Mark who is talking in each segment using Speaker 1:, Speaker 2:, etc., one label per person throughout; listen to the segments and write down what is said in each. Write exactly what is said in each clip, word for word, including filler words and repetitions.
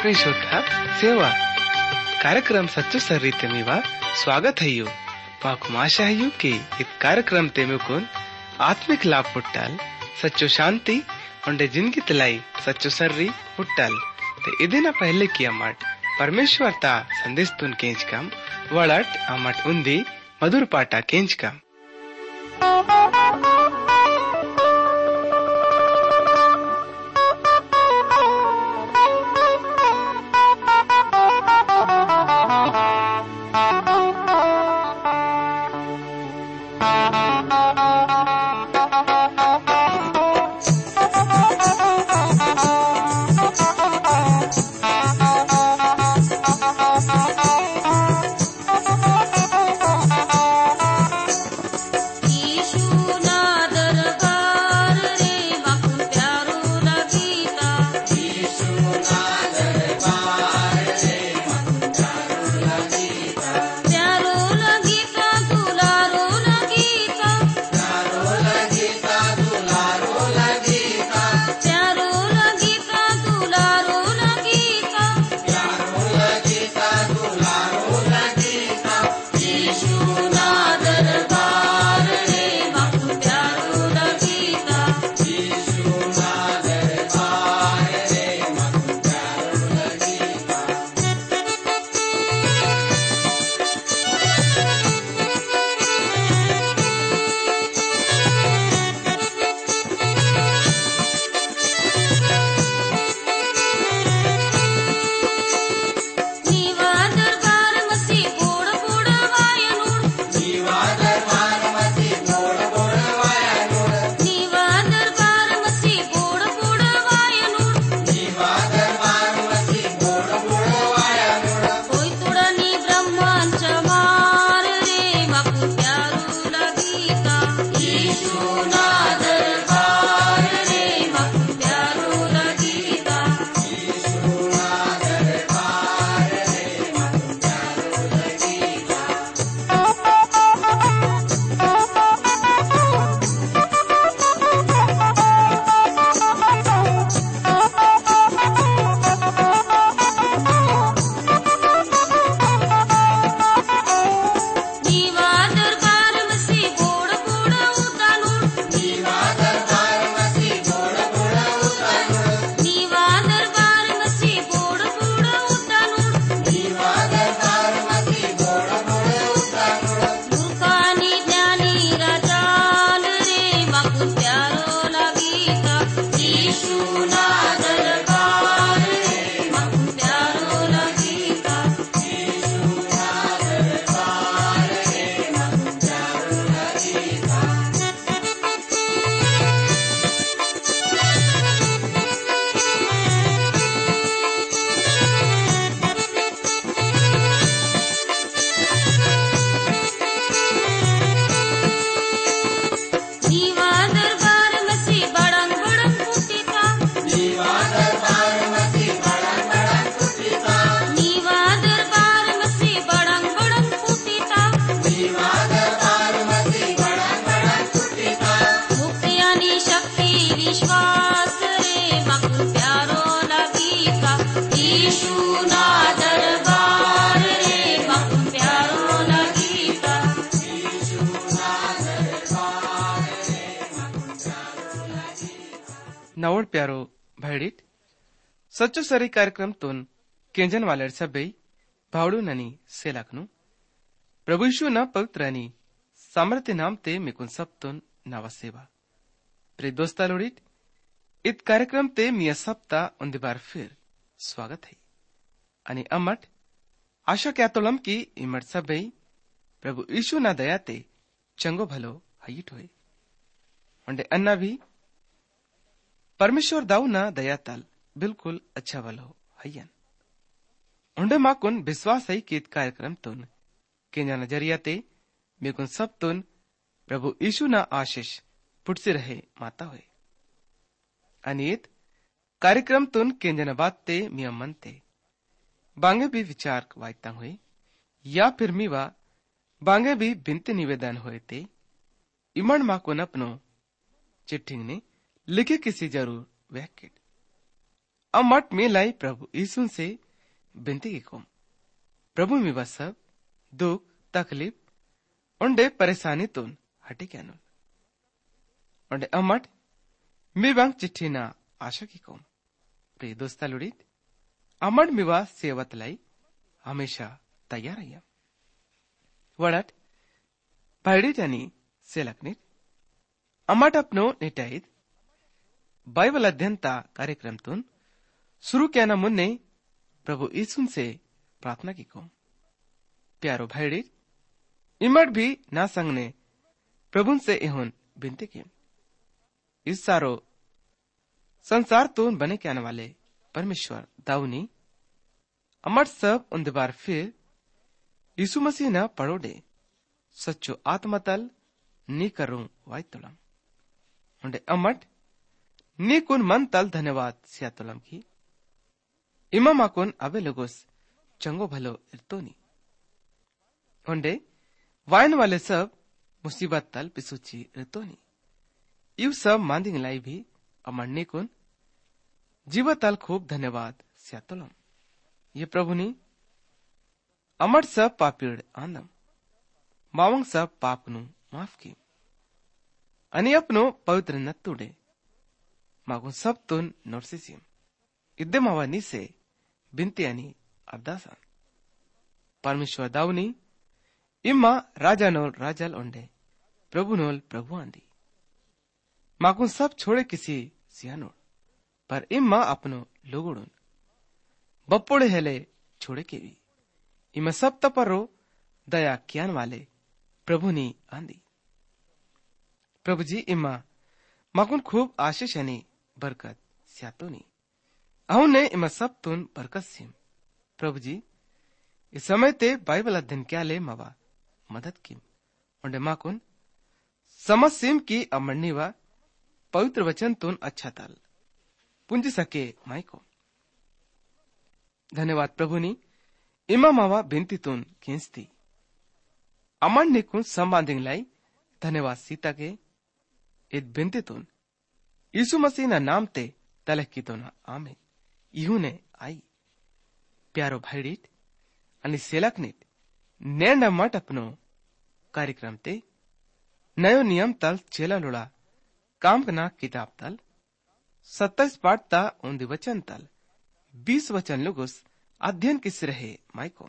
Speaker 1: प्रिय श्रोता सेवा कार्यक्रम सच्चो सर्रीते मीवा स्वागत है यू माकु आशा है यू कि इस कार्यक्रम ते मेकुन आत्मिक लाभ पुट्टाल सच्चो शांति उंडे जिंदगी तलाई सच्चो सर्री पुट्टाल ते इदिना पहले की अमट परमेश्वर ता संदेश तुन केंच कम वड़ट अमट उंदी मधुर पाटा केंच कम नवड प्यारो भैडित सच्चो सरी कार्यक्रम तुन केंजन वाले सबै भावड़ू ननी सेलाकनु प्रभु यीशु न पवित्र नी सामर्थ्य नाम ते मिकुन सब तुन नवा सेवा प्रिय दोस्ता लोड़ित इत कार्यक्रम ते मिया सप्ता उन्दी बार फिर स्वागत है अनि अमट आशा क्या तोलम की इमट सबै प्रभु यीशु न दया ते चंगो भलो हईट होए उंडे अन्ना भी परमेश्वर दाऊ ना दया ताल बिल्कुल अच्छा वालो हयन उंडे माकुन विश्वास है कि कार्यक्रम तुन केंजा नजरिया ते मेकुन सब तुन प्रभु यीशु ना आशीष पुटसे रहे माता हुए अनित कार्यक्रम तुन केंजन बात ते मिया मन ते बांगे भी विचार वायता हुए या फिर मीवा बांगे भी बिनते निवेदन हुए ते इमन माकुन अपनो चिट्ठिंग ने लिखे किसी जरूर वैकेट अमट में लाई प्रभु यीशु से बिनती की कोम प्रभु में बस सब दुख तकलीफ उंडे परेशानी तुन हटे क्या नुल उंडे अमट मी बांग चिट्ठी ना आशा की कोम प्रिय दोस्ता लुड़ीत अमट मिवा सेवत लाई हमेशा तैयार है वड़ट भाईडीत यानी सेलकनीत अमट अपनो निटाईत बाइबल अध्ययनता कार्यक्रम तुन शुरू किया ना मुन्ने प्रभु यीशु से प्रार्थना की को प्यारो भाईडीत इमट भी ना संगने प्रभु से एहोन बिनती की इस सारो संसार तुन बने के आने वाले परमेश्वर दाऊनी अमट सब उन बार फिर यीशु मसीह न पड़ोडे सच्चो आत्मतल नी करूं वाई तुलम उंडे अमट नी कुन मन तल धन्यवाद सिया तुलम की इमा माकुन अबे लोगोस चंगो भलो इर्तोनी उंडे वायन वाले सब मुसीबत तल पिसुची इर्तोनी इव सब मांदिंग लाई भी अमर नी कुन जीवतल खूब धन्यवाद सिया तुलम ये प्रभु नी अमर सब पापीड़ आंदम मावंग सब पापनु माफ की अनि अपनो पवित्र नत्तुडे मागुन सब तुन नोरसिसिम इद्दे मावानी से बिनती अनि अरदासा परमेश्वर दाऊनी इम्मा राजा नोल राजल ओंडे प्रभु नोल प्रभु आंदी मागुन सब छोड़े किसी सियानोड़ पर इम्मा अपनो लोगोड़ुन बप्पोड़े हेले छोड़े के भी इमा सब तपरो दया कियान वाले प्रभु नी आंदी प्रभु जी इमा माकुन खूब आशीष यानी बरकत स्यातोनी अहु ने इमा सब तुन बरकत सिम प्रभु जी इस समय ते बाइबल अध्ययन क्या ले मवा मदद की उन्हें माकुन समझ सिम की अमरनी व पवित्र वचन तुन अच्छा ताल पुंज सके माई को धन्यवाद प्रभु नी इमा मावा बिनती तुन खींचती अमन ने कुन संबांधिंग लाई धन्यवाद सीता के इत बिनती तुन यीशु मसीह ना नाम ते तलह की तो ना आमे इहू ने आई प्यारो भाईडीत अनि सेलकनीत नैंड मट अपनो कार्यक्रम ते नयो नियम तल चेला लुड़ा काम कना किताब तल सत्ताईस पाठ ता उन्दी वचन तल बीस वचन लुगुस अध्ययन किस रहे माइकोम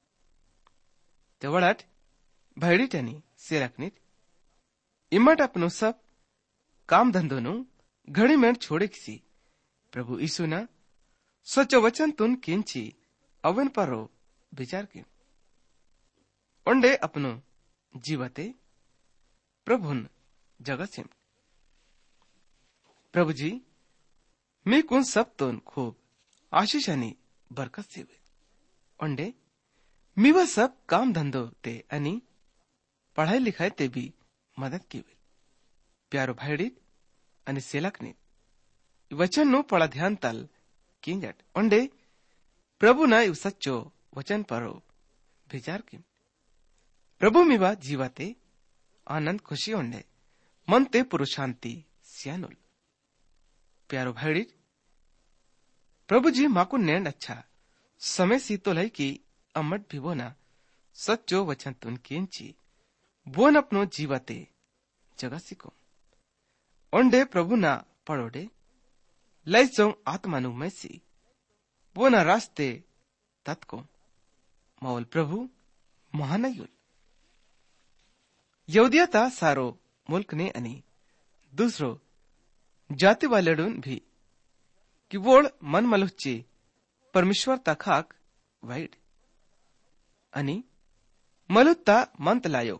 Speaker 1: तेवड़ट भाईडीटनी सेलकनीत इमट अपनो सब काम धंधो नु घड़ी में छोड़े किसी प्रभु यीशु ना सचो वचन तुन किंची अवन परो विचार के उंडे अपनो जीवते प्रभुन जगत सिम प्रभु जी मी कुन सब तुन खूब आशीष अनि बरकत से उंडे मी वह सब काम धंधो ते अनि पढ़ाई लिखाई ते भी मदद की प्यारो भाईडीत अनि सेलकनी वचन नु पड़ा ध्यान तल किंजट उंडे प्रभु ना इव सच्चो वचन परो विचार की प्रभु मिवा जीवाते आनंद खुशी उंडे मन ते पुरुषांति सियानुल प्यारो भाईडीत प्रभु जी माकु नैंड अच्छा समय सीतो लाई की अमट भी वो ना सच्चो वचन तुन केंची बोन अपनो जीवते जगत सिको ओंडे प्रभु ना पड़ोडे लैसों आत्मानु मैसी वो ना रास्ते तत्को मौल प्रभु महानयुल यहूदियता सारो मुल्क ने अनि दूसरो जाति वालेडुन भी कि वोड़ मन मलुच्ची परमेश्वर तखाक वाइड अनि मलुत्ता मंत लायोग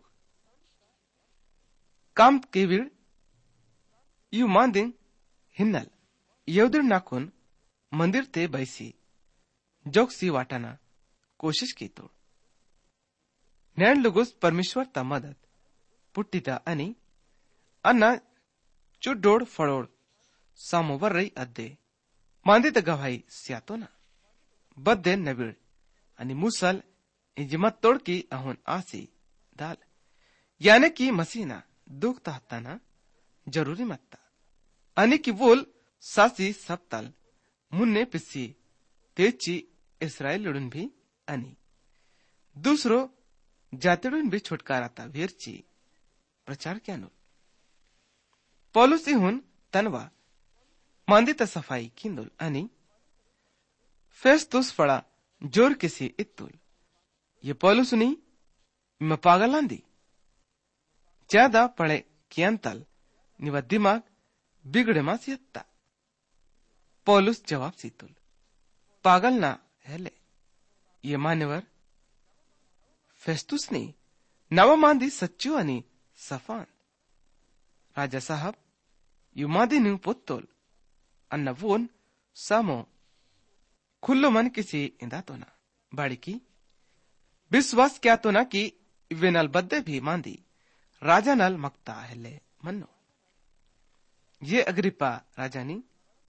Speaker 1: काम केविड़ यू मांदिंग हिन्नल यहूदिर नाकुन मंदिर ते बैसी जोक्सी वाटाना कोशिश की तो नैन लुगुस परमेश्वर ता मदद पुट्टिता अनि अन्ना चुड्डोड़ फड़ोड़ सामोवर रही अद्दे मांदित गवाही स्यातोना बद्दे नबिड़ अनि मुसल इजमत तोड़ की अहुन आसी दाल यानी कि मसीना दुख ताहताना जरूरी मत्ता अनि कि वोल सासी सबतल मुन्ने पिस्सी तेची इस्राएलुडून भी आणि दुसरो जातीडून भी छुटकाराता वीरची प्रचार क्यानो पौलुस इहुन तनवा मांदिता सफाई किंदुल आणि फेस्तुस फळा जोर किसी इत्तुल ये पौलुसनी म पागलांदी ज्यादा पळे कियंतल निवा दिमाग बिगड़े मास यत्ता पौलुस जवाब सीतुल पागल ना हेले ये मान्यवर फेस्तुसनी नव मांदी सच्चू आणि सफान राजा साहब यु मादी न्यू पोत्तोल अन्न वोन सामो खुल्लो मन किसी इंदा तो ना बाड़ी की विश्वास क्या तो ना कि वे नल बद्दे भी मांदी राजा नल मकता हेले मन्नो ये अग्रिपा राजानी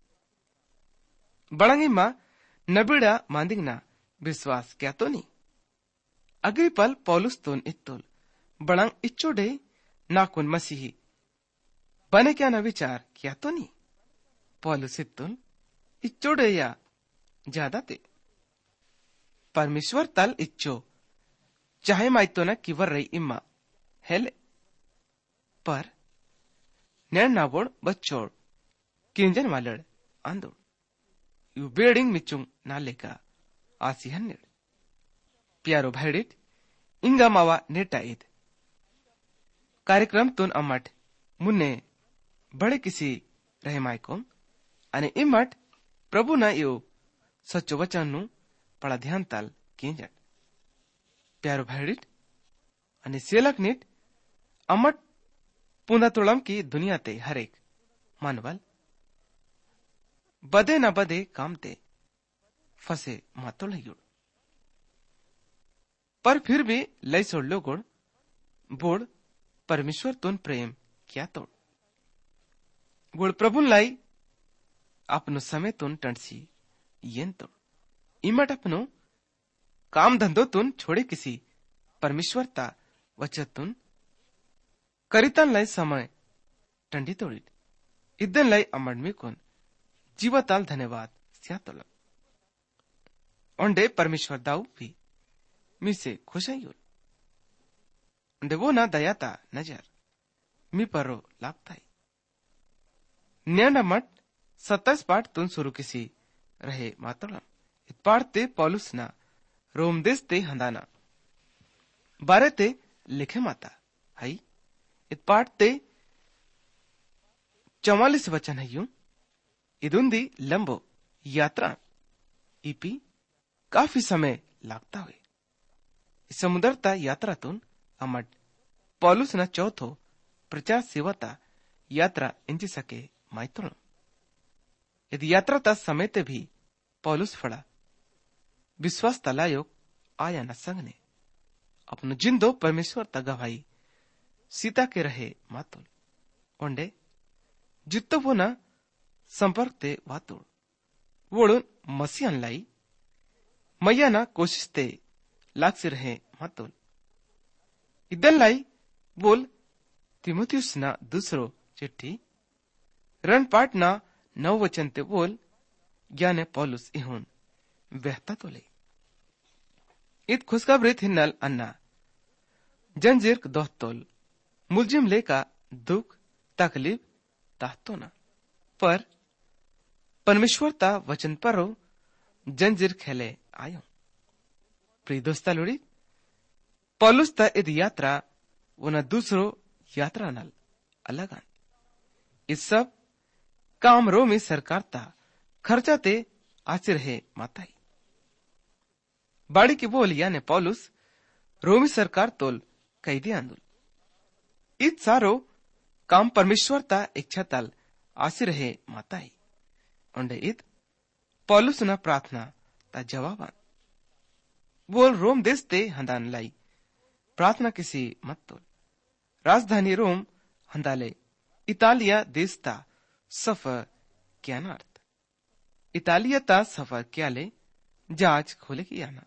Speaker 1: बड़ंगी मां नबिड़ा मांदिंग ना विश्वास क्या तो नी अग्रिपल पौलुस तोन इत्तुल बड़ंग इच्चोडे नाकुन मसीही बने क्या ना विचार क्या तो नी पौलुस इत्तुल इच्चोडे या ज्यादा ते परमेश्वर तल इच्छो चाहे माइतो ना किवर रही इम्मा हेले पर नैन नाबोड़ बच्चोड़ किंजन वालड़ आंदोड़ यू बेडिंग मिचुंग नालेका आसी हन्नेड़ प्यारो भाईडिट इंगा मावा नेटा ईद कार्यक्रम तुन अमट मुन्ने बड़े किसी रहे मायकोम अने इमट प्रभु ना यो सच्चो वचन नु पड़ा ध्यान ताल किंजन प्यारो भाईडिट अने सेलक नीट अमट पुना तोड़म की दुनिया ते हरेक मानवल बदे न बदे काम ते फसे मातोल युड़ पर फिर भी लय सोड़ लोगोड़ बोड़ परमेश्वर तुन प्रेम क्या तोड़ गुड़ प्रभु लाई अपनो समय तुन टंडसी येन तोड़ इमट अपनो काम धंधो तुन छोड़े किसी परमेश्वरता वचत तुन करितन लाई समय टंडी तोड़ी इदन लाई अमडमी कोन जीवताल धन्यवाद स्यातोल ओंडे परमेश्वर दाऊ भी मी से खुश है ओंडे वो ना दयाता नजर मी परो लागताई न्याना मट सत्ताईस पाठ तुन शुरू किसी रहे मातोलम इत पाठ ते पौलुस ना रोम देश ते हंदाना बारे ते लिखे माता हई इत पाठ ते चौवालीस वचन है यूं इदुंदी लंबो यात्रा इपी काफी समय लागता हुए समुद्रता यात्रातून अमट पौलुस ना चौथो प्रचार सेवाता यात्रा इंची सके मायतुण यदि यात्राता समय ते भी पौलुस फड़ा विश्वास तलायोग आया न संगने अपनो जिंदो परमेश्वर ता गवाही सीता के रहे मातुल ओंडे जित्तो वो ना संपर्क ते वातुड़ वोड़ुन मसीहन लाई मैया ना कोशिश ते लाग से रहे मातुल इदन लाई बोल तिमोथियुस ना दूसरो चिट्ठी रण पाठ ना नौ वचन ते बोल ज्ञाने पौलुस इहुन वहता तो ले इत खुशखबरी थिन्नल अन्ना जंजीर दोहतोल मुलजिम लेका दुख तकलीफ ताहतो ना पर परमेश्वर ता वचन परो जंजीर खेले आयो प्रिय दोस्ता लोड़ी पौलुस ता इद यात्रा वो न दूसरो यात्रा नल अलग आन इस सब काम रोमी सरकार ता खर्चा ते आची रहे माताई बाड़ी की बोल याने पौलुस रोमी सरकार तोल कैदी आंदुल इत सारो काम परमेश्वर ता इच्छा तल आसी रहे माताई ओंडे इत पौलुस ना प्रार्थना ता जवाबान बोल रोम देश ते हंदान लाई प्रार्थना किसी मत तोल राजधानी रोम हंदाले इतालिया देश ता सफर क्या नार्थ इतालिया ता सफर क्या ले जाज खोले की आना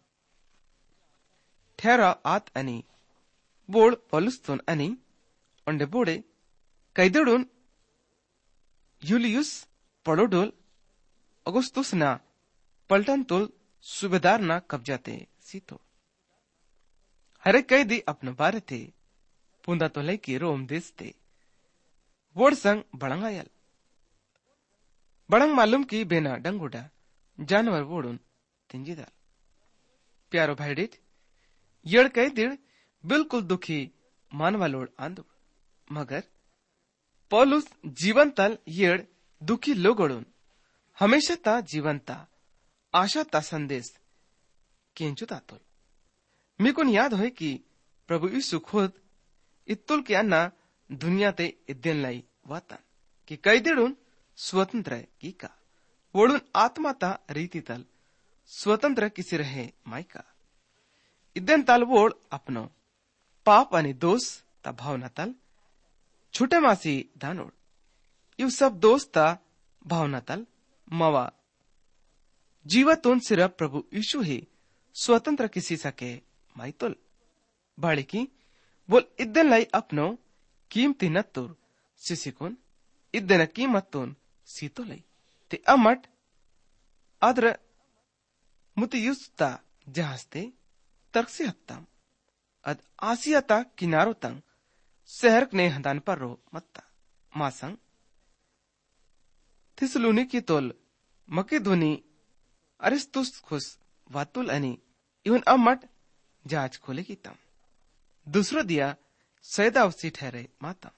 Speaker 1: ठहरा आत अनि बोड़ पौलुस्तोन अनि ओंडे बोड़े कैदुडून यूलियुस पड़ोडोल अगुस्तुस ना पलटन तुल सूबेदार ना कब्जाते सीतो हरे कैदी अपने बारे थे पुंदा तो लेकी रोम देश थे वोड संग बड़ंग आयल बड़ंग मालूम की बेना डंगुडा जानवर वोडुन तिंजीदाल प्यारो भाईडित यड़ कैदिड़ बिल्कुल दुखी मानवा लोड आंदो मगर पौलुस जीवन तल येड़ दुखी लोगोड़ुन हमेशा ता जीवन ता आशा ता संदेश केंचु तातुल मिकुन याद होए कि प्रभु यीशु खुद इत्तुल के अन्ना दुनिया ते इद्देन लाई वातन कि कैदिड़ुन स्वतंत्र की का वोडुन आत्मा ता रीति तल स्वतंत्र किसी रहे माइका इद्देन तल वोड अपनो पाप अनि दोष ता भावना तल छुटे मासी दानोड यू सब दोष ता भावना तल मवा जीवतुन सिर्फ प्रभु यीशु ही स्वतंत्र किसी सके माइतुल बाड़ी की बोल इद्देन लाई अपनो कीमती नत्तुर सिसिकुन इद्देन कीमतुन सीतो लाई ते अमट अद्र मुतियुस्ता जहास्ते तरक्सी हत्तम अद आसियाता किनारो तंग शहर ने हदान पर रो मत्ता मासंग थिसलुनी की तोल मकेदोनी अरिस्तुस खुस वातुल अनि इवन अमट जांच खोले की तम दूसरो दिया सैदावसी ठहरे मातम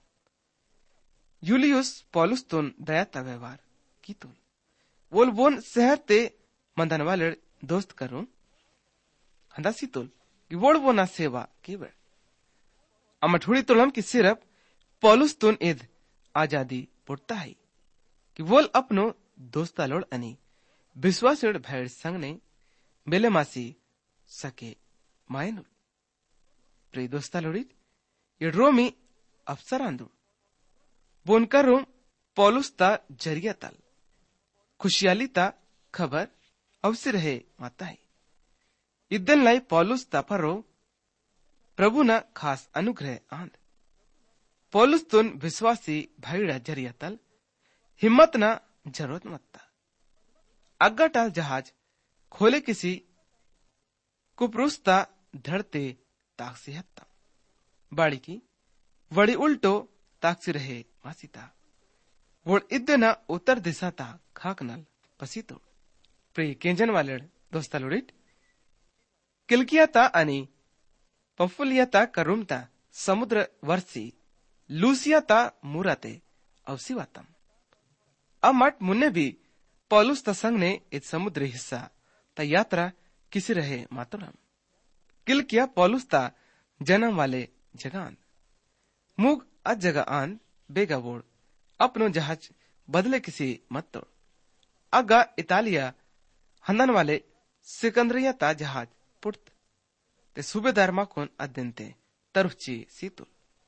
Speaker 1: यूलियुस पॉलुस तुन दयाता व्यवहार की तुल वोल वोन शहर ते मंदन वाले दोस्त करूं हंदासी तुल कि वोल वो ना सेवा की बड़ अमठुड़ी तुलम की सिर्फ पॉलुस तुन इद आजादी पुटता है कि वोल अपनो दोस्ता लोड अनि विश्वासड़ भैर संग ने बेले मासी सके मायनु प्रिय दोस्ता लोड़ी ये रोमी अफसर आंदू बोनकर रूम पॉलुस ता जरिया तल खुशियाली ता खबर अवसर है माता है इद्दन लाई पॉलुस ता परो प्रभु न खास अनुग्रह आंद पौलुस तुन विश्वासी भाईड़ा जरिया तल हिम्मत न जरूरत मत्ता अग्गाटा जहाज खोले किसी कुपरुस्ता धड़ते ताकसी हत्ता बाड़ी की वड़ी उल्टो ताकसी रहे मासीता वोड़ इद्दना उत्तर दिशा ता खाकनल पसीतो प्रिय केंजन वाले दोस्ता लोड़िट किलकियाता अनि पंफुलियाता करुमता समुद्र वर्षी लूसियाता मुराते अवसीवातम अमट मुन्ने भी पौलुस तसंग ने इस समुद्री हिस्सा ता यात्रा किसी रहे मातुरम किलकिया पौलुस ता जन्म वाले जगान मुग अज जगह आन बेगा वोड़ अपनो जहाज बदले किसी मत तोड़ अगा इतालिया हंदन वाले सिकंदरिया ता जहाज पुट ते सूबेदार माकुन अद्यंते तरुची सीतुल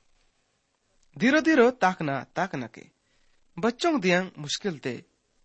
Speaker 1: धीरो धीरो ताकना ताकना के बच्चों दियांग मुश्किल ते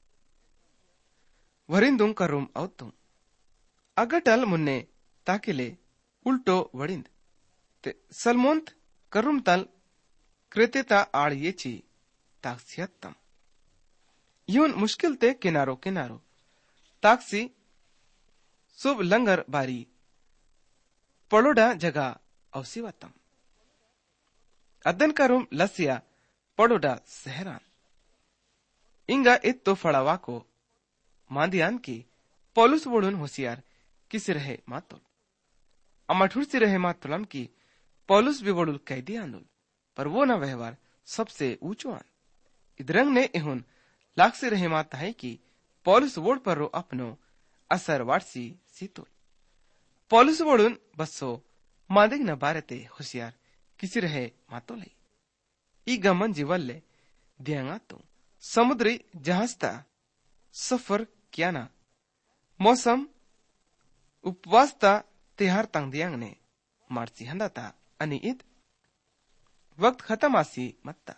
Speaker 1: वरिंदुं करुम औतुं अगटल मुन्ने ताकिले उल्टो वड़िंद ते सलमोंत करुम तल कृत्यता आड़ येची ताक्सियत्तम यून मुश्किल ते किनारो किनारो ताक्सी सुब लंगर बारी पड़ोडा जगह अवसीवतम अदन करुम लसिया पड़ोडा सहरान इंगा इत तो फड़ावा को मांदियान की पौलुस वोडुन होशियार किसी रहे मातुल अमठुर सी रहे मातुलम की पौलुस भी वोडुल कैदी आंदुल पर वो न व्यवहार सबसे ऊंचो आन इधरंग ने इहुन लाख से रहे माता है कि पौलुस वोड पर रो अपनो असर वारसी सीतुल पौलुस वोडुन बसो मादिग न बारते होशियार किसी रहे मातुल है ई गमन जीवल्ले दियांगा तो समुद्री जहाजता सफर क्या ना मौसम उपवासता तिहार तंग दियांग ने मार्ची हंदाता अनि इत वक्त खत्म आसी मत्ता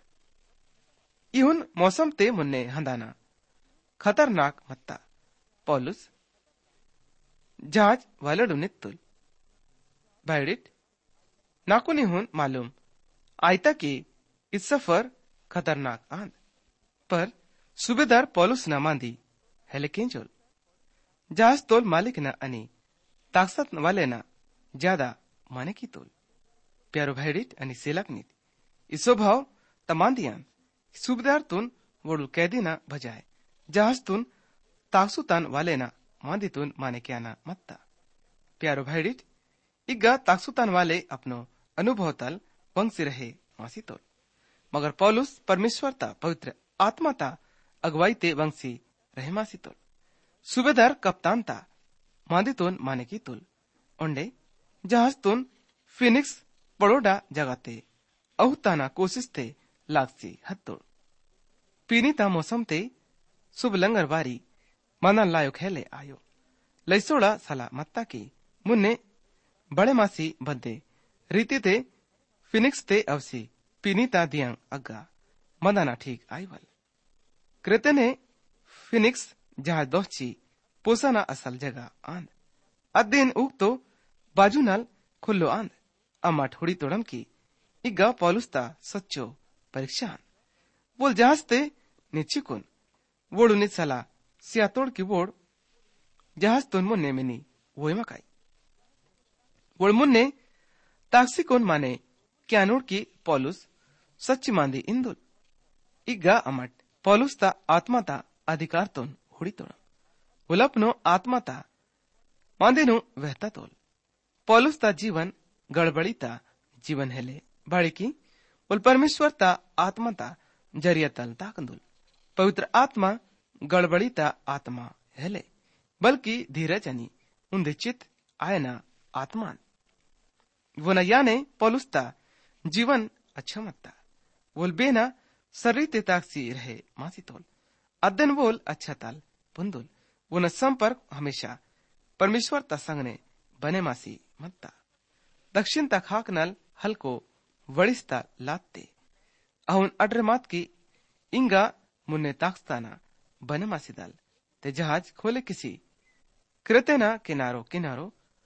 Speaker 1: इहुन मौसम ते मुन्ने हंदाना खतरनाक मत्ता पौलुस जहाज वालडु नित्तुल बैडिट नाकुन इहुन मालूम आयता की इस सफर खतरनाक आंद पर सूबेदार पौलुस न मांदी हेले केंचोल जहाज तोल मालिक ना अनि ताकसत वाले ना ज्यादा माने की तोल प्यारो भाईडीट आणि सेलाकनीत इसो भाव तमांदियान सुबेदार तुन वोडुल कैदी ना भजाय जहाज तुन ताकसुतान वाले ना मांदितून माने क्या ना मत्ता प्यारो भाईडीट इग्गा ताकसुतान वाले अपनो अनुभव तल पंक्ति रहे मासी तोल मगर पौलुस परमेश्वर ता पवित्र आत्मा ता अगवाई ते वंशी रहे मासी तोल सुबेदार कप्तान ता मांदितून माने की तुल ओंडे जहाज तुन फिनिक्स पड़ोडा जगाते अहुताना कोशिश ते लागसी हत्तोड़ पीनीता मौसम ते शुभ लंगर वारी माना लायो खेले आयो लैसोड़ा सला मत्ता की मुन्ने बड़े मासी बद्दे रीति ते फिनिक्स ते अवसी पीनीता दियांग अग्गा मदाना ठीक आईवल कृते ने फिनिक्स जहाज दोची पोसाना असल जगह आंद अद्दीन उग तो बाजू नाल खुल्लो आंद अम्मा ठोड़ी तोड़म की इग्गा पौलुस्ता सच्चो परीक्षा बोल जहाज ते निचिकुन वोडु निसला सियातोड़ की वोड जहाज तुन मुन्ने मिनी वोय मकाई वोड मुन्ने ताक्सी कोन माने क्यानोड़ की पौलुस सच्ची मांदी इंदुल इग्गा अमट पौलुस्ता आत्माता अधिकार तुन हुड़ी तोड़ उलपनो आत्माता मांदेनु वहता तोल पौलुस्ता जीवन गड़बड़ीता जीवन हेले बाड़ी की उल परमेश्वरता आत्माता जरिया तल ताकंदुल पवित्र आत्मा गड़बड़ीता आत्मा हेले बल्कि धीरज अनि उन्दे चित आयना आत्मान वो न याने पौलुस्ता जीवन अच्छा मत्ता वोल बेना सर्रीते ताकसी रहे मासी तोल अद्दन वोल अच्छा ताल पुंदुल वो न संपर्क हमेशा परमेश्वर ता संगने बने मासी मत्ता दक्षिण तक हाक नल हल्को वड़िस्ता लाते अहुन अड्रमात की इंगा मुन्ने ताकस्ताना बने मासी दल ते जहाज खोले किसी कृतेना किनारो किनारो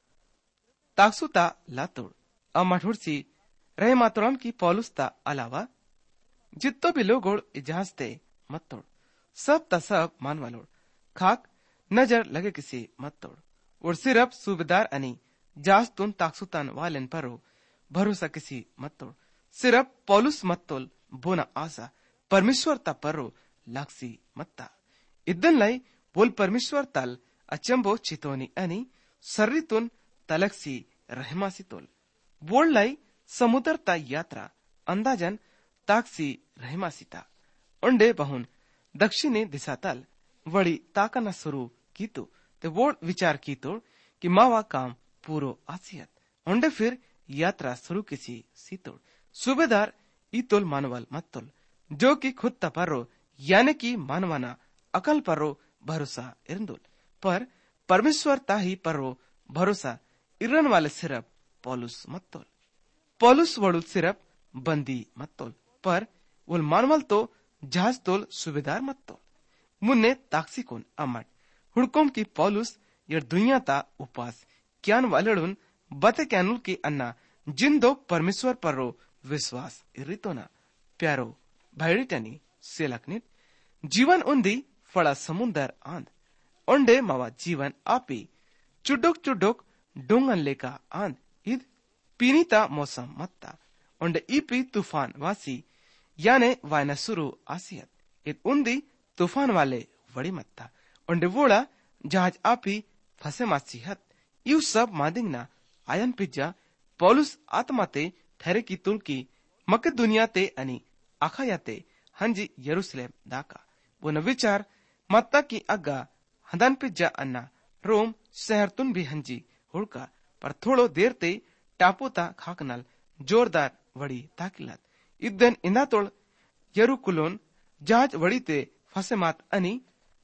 Speaker 1: ताकसुता लातोड़ अमठुड़सी रहे मातोड़म की पौलुस्ता अलावा जित्तो भी लोगोड़ जहाज ते मत तोड़ सब ता सब मानवालोड़ खाक नजर लगे किसी मत तोड़ और सिर्फ सूबेदार अनि जहाज तुन ताकसुतान वालेन परो भरोसा किसी मत तोड़ सिर्फ पौलुस मत तोल बोना आशा परमेश्वर ता परो लाक्सी मत्ता इद्दन लाई बोल परमेश्वर तल अचंबो चितोनी अनि सर्रितुन तलक्सी रहमासी तोल बोल लाई समुद्र ता यात्रा अंदाजन ताकसी रहमासीता उंडे बहुन दक्षिणी दिशा तल वड़ी ताकना शुरू की तो ते वोड विचार की तो कि मावा काम पूरो आसियत उंडे फिर यात्रा शुरू किसी सीतोड़ सूबेदार इतोल मानवल मतोल जो कि खुद तपरो यानी कि मानवाना अकल परो भरोसा इरंदुल पर परमेश्वर ताही परो भरोसा इरन वाले सिर्फ पौलुस मतोल पौलुस वड़ुल सिर्फ बंदी मतोल पर उल मानवल तो जहाज तोल सूबेदार मतोल मुन्ने ताक्सी कोन अमट हुड़कोम की पौलुस यर दुनिया ता उपास क्यान वालेडुन बते क्यानुल की अन्ना जिंदो परमेश्वर परो विश्वास इरितोना प्यारो भाईडिटनी सेलकनित जीवन उन्दी फड़ा समुंदर आंद ओंडे मावा जीवन आपी चुडुक चुडुक डोंगन लेका आंद इद पीनीता मौसम मत्ता ओंडे ईपी तूफान वासी याने वायना सुरू आसियत इत उन्दी तूफान वाले वड़ी मत्ता ओंडे वोड़ा जहाज आपी फसे मासी हत यू सब मादिंगना आयन पिज्जा पौलुस आत्माते ठहरे की तुलकी मक दुनिया ते अनि आखायाते हंजी यरूशलेम दाका वो न विचार मत्ता की अग्गा हदन पिज्जा अन्ना रोम शहर तुन भी हंजी हुड़का पर थोड़ो देर ते टापोता खाकनल जोरदार वड़ी ताकिलत इदन इंदा तोड़ यरूकुलोन जहाज वड़ी ते फसे मात अनि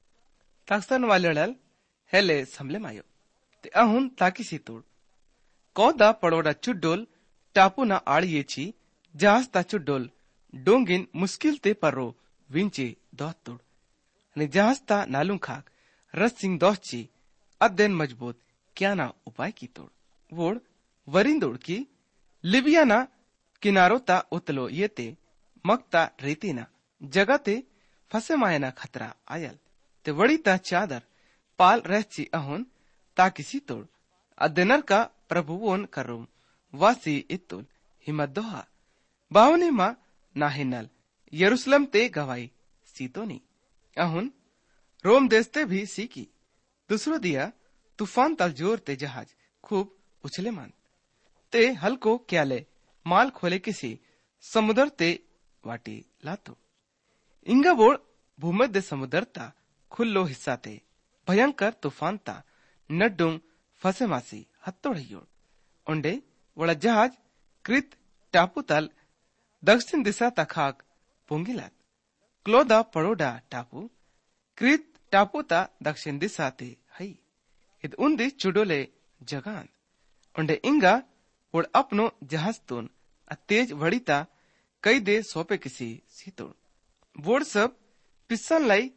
Speaker 1: ताकसन वालेडल हेले समले मायो ते अहुन ताकी सी तोड़ कौदा पड़ोड़ा चुड्डोल टापू ना आड़ियेची जहाज ता चुड्डोल डोंगिन मुश्किल ते परो विंचे दोहतोड़ ने जहाज ता नालुं खाक रस सिंह दोहची अद्देन मजबूत क्या ना उपाय की तोड़ वोड़ वरिंदोड़ की लिबिया ना किनारो ता उतलो येते मकता रेती ना जगह ते फसे मायना खतरा आयल ते वड़ी ता चादर पाल रहची अहोन ताकिसी तोड़ अदेनर का प्रभुवोन करूम वासी इत्तुल हिम्मत दोहा बावने मा नाहिनल यरूशलेम ते गवाई सीतोनी अहुन रोम देशते भी सीकी दूसरो दिया तूफान तल जोर ते जहाज खूब उछले मान ते हल्को क्याले माल खोले किसी समुद्र ते वाटी लातो इंगा बोड़ भूमध्य समुद्र ता खुल्लो हिस्सा ते भयंकर तूफान ता नड्डुंग फसे मासी हत्तोड़ियोड़ उंडे वड़ा जहाज कृत टापू तल दक्षिण दिशा तखाक पुंगिलात क्लोदा पड़ोडा टापू कृत टापू ता दक्षिण दिशा ते हई इद उन्दी चुडोले जगान उंडे इंगा वड़ अपनो जहाज तुन तेज वड़ीता कई दे सोपे किसी सीतोड़ वोड़ सब पिस्सन लाई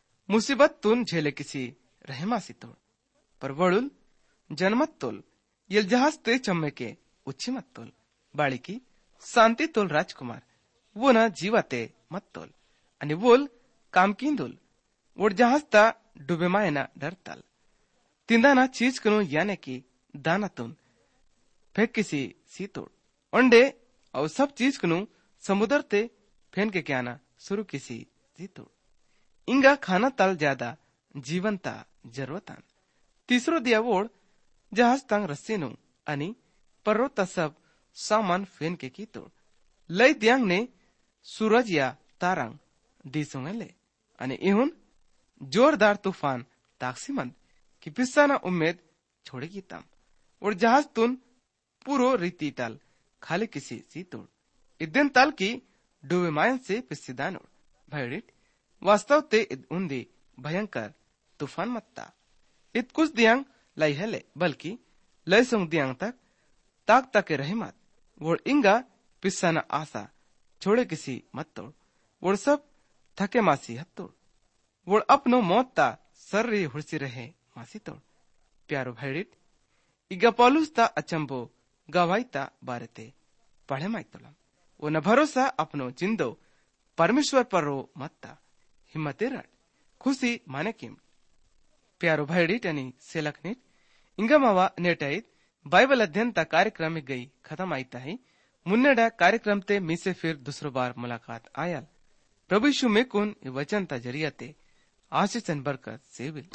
Speaker 1: मुसीबत तुन झेले किसी रहमा सीतोड़ पर वड़ुल जनमत तोल ये जहाज ते चम्मे के उच्छी मत तोल बाड़ी की शांति तोल राजकुमार वो ना जीवाते मत तोल अनि वोल काम कींदुल वोड़ जहाज ता डूबे माए ना डर तल तिंदा ना चीज कनो याने की दाना तुन फेंक किसी सीतोड़ अंडे और सब चीज कनु समुद्र ते फेन के क्या ना शुरू किसी सीतोड़ इंगा खाना तल ज्यादा जीवनता जरूरतान तीसरो दिया वोड़ जहाज तंग रस्सीनु अनि पर्वत सब सामान फेन के की तोड़ लई दियांग ने सूरज या तारंग दिसोंगले अनि इहुन जोरदार तूफान ताक्सीमंद कि पिस्साना उम्मीद छोड़ेगी तम और जहाज तुन पूरो रीति तल खाली किसी सीतोड़ इद्दन तल की डूबे मायन से पिस्सीदानोड़ भयडिट वास्तव ते इद उन्दी भयंकर तूफान मत्ता इत कुछ दियांग लाई हेले बल्कि लय संग दियांग तक ताक तक रहे मत वोड़ इंगा पिस्साना आशा छोड़े किसी मत तोड़ वोड़ सब थके मासी हत्तोड़ वोड़ अपनो मौत ता सर्री हुड़सी रहे मासी तोड़ प्यारो भयडिट इगा पौलुस ता अचंबो गवाईता बारते पढ़े माइतोलम वो न भरोसा अपनो जिंदो परमेश्वर पर रो मत्ता हिम्मते रट खुशी माने किम प्यारो भयडिट अनि सेलकनिट इंगा मावा नेटाइत बाइबल अध्ययन ता कार्यक्रम में गई खत्म आईता है मुन्नेडा कार्यक्रम ते मी से फिर दूसरो बार मुलाकात आयल प्रभु यीशु में कुन वचन ता जरिया ते आशीष बरकत सेविल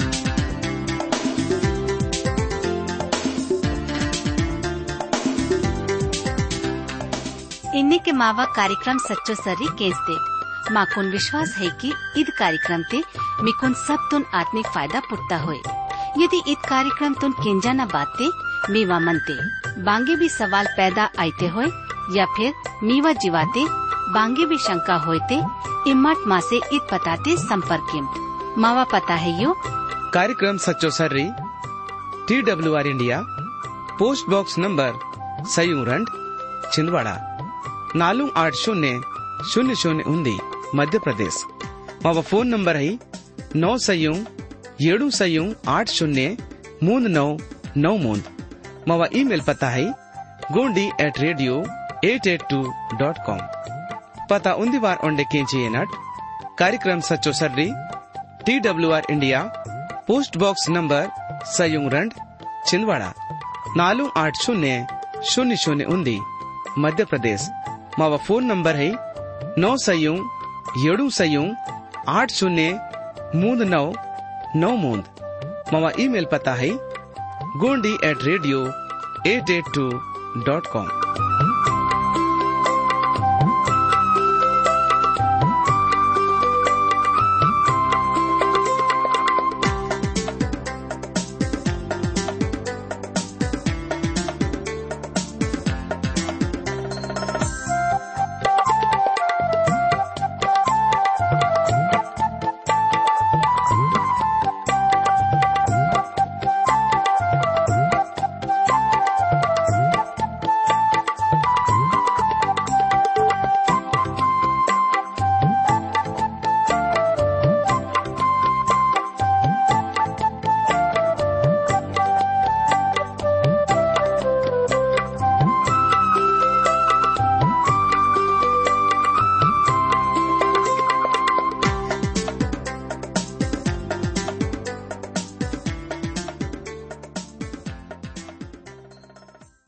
Speaker 2: इन्ने के मावा कार्यक्रम सच्चो सर्री केस दे माकुन विश्वास है कि ईद कार्यक्रम ते मिकुन सब तुन आत्मिक फायदा पुटता होए यदि ईद कार्यक्रम तुन केंजा न बाते मीवा मनते बांगे भी सवाल पैदा आते होए या फिर मीवा जीवाते बांगे भी शंका होते इम्मत माँ से ईद पताते संपर्क मावा पता है यो
Speaker 3: कार्यक्रम सच्चो सर्री T W R India post box number सयूरंड छिंदवाड़ा नालू आठ शून्य शून्य शून्य उन्दी मध्य प्रदेश मावा फोन नंबर है नौ सयू येडू सयू आठ शून्य मूंद नौ नौ मूंद मावा ईमेल पता है Gondi at radio at at two dot com पता उन्दी बार ओंडे केंची नट कार्यक्रम सच्चो सर्री T W R India post box number सयूरंड छिंदवाड़ा नालू आठ शून्य शून्य शून्य उन्दी मध्य प्रदेश मावा फोन नंबर है नौ सयू येडू सयू आठ शून्य मूंद नौ नौ मूंद मावा ईमेल पता है Gondi at radio at at two dot com.